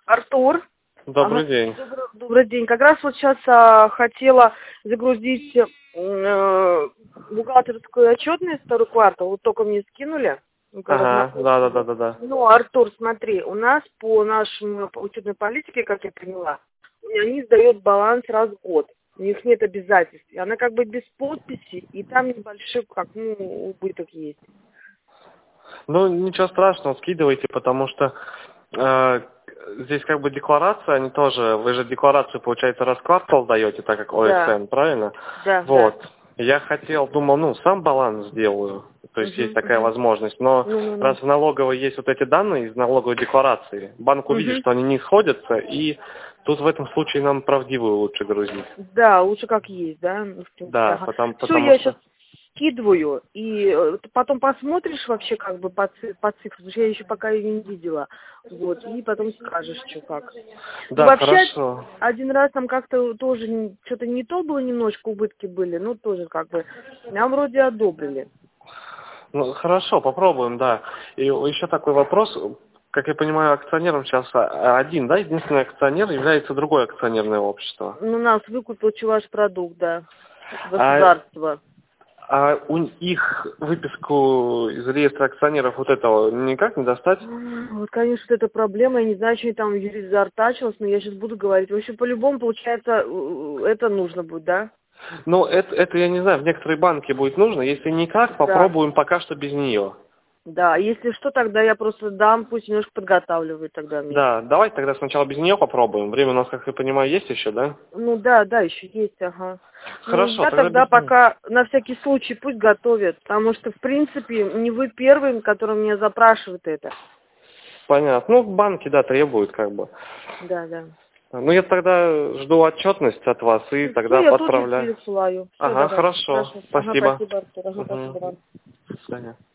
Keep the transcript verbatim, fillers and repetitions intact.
Артур. Добрый Ага, день. добрый, добрый день. Как раз вот сейчас а, хотела загрузить э, бухгалтерскую отчетность второй квартал. Вот только мне скинули. Ну, когда на Ага, да, да, да, почту. да, да. Ну, Артур, смотри, у нас по нашей учетной политике, как я поняла, они сдают баланс раз в год. У них нет обязательств. И она как бы без подписи, и там небольшой, как, ну, убыток есть. Ну, ничего страшного, скидывайте, потому что э, здесь как бы декларация, они тоже, вы же декларацию, получается, раз в квартал даете, так как Да, ОСН, правильно? да, да. Вот. Я хотел, думал, ну, сам баланс сделаю, то есть есть Угу, такая угу. возможность, но Ну-ну-ну. раз в налоговой есть вот эти данные из налоговой декларации, банк увидит, Угу. что они не сходятся, и тут в этом случае нам правдивую лучше грузить. Да, лучше как есть, да, ну, в принципе, Да, ага. потому, Все, потому я сейчас что... скидываю, и э, ты потом посмотришь вообще как бы по, ци- по цифрам, потому что я еще пока ее не видела, вот, и потом скажешь, что как. Ну, Да, вообще, хорошо. один раз там как-то тоже что-то не то было, немножко убытки были, ну, тоже как бы, нам вроде одобрили. Ну, хорошо, попробуем, да. И еще такой вопрос. Как я понимаю, акционером сейчас а, один, да? Единственный акционер является другое акционерное общество. Ну, нас выкупил ваш продукт, да, А, государство. а у их выписку из реестра акционеров вот этого никак не достать? Вот, конечно, это проблема. Я не знаю, что там юрист заортачилась, но я сейчас буду говорить. В общем, по-любому, получается, э, это нужно будет, да? Ну, это, это я не знаю, в некоторые банки будет нужно. Если никак, Да. попробуем пока что без нее. Да, если что, тогда я просто дам, пусть немножко подготавливает тогда мне. Да, давайте тогда сначала без нее попробуем. Время у нас, как я понимаю, есть еще, да? Ну да, да, еще есть, ага. Ну, Хорошо, я тогда тогда без нее. пока на всякий случай пусть готовят, потому что, в принципе, не вы первым, который меня запрашивает это. Понятно. Ну, банки, да, требуют как бы. Да, да. Ну, я тогда жду отчетность от вас и Все, тогда я тут же отправляю. пересылаю. Все, Ага, давай. хорошо. Хорошо. Ага, Спасибо. спасибо, Артур. Ага, Угу. спасибо, да. До свидания.